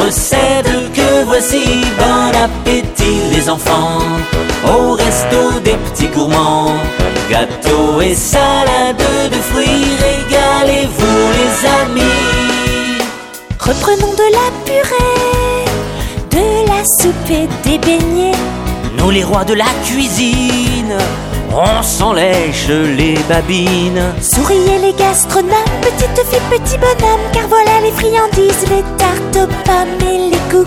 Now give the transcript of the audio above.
recettes que voici. Bon appétit les enfants, au resto des petits gourmands. Gâteau et salade de fruits, régalez-vous les amis. Reprenons de la purée, de la soupe et des beignets. Nous les rois de la cuisine, on s'en lèche les babines. Souriez les gastronomes, petites filles, petits bonhommes, car voilà les friandises, les tartes aux pommes et les cookies.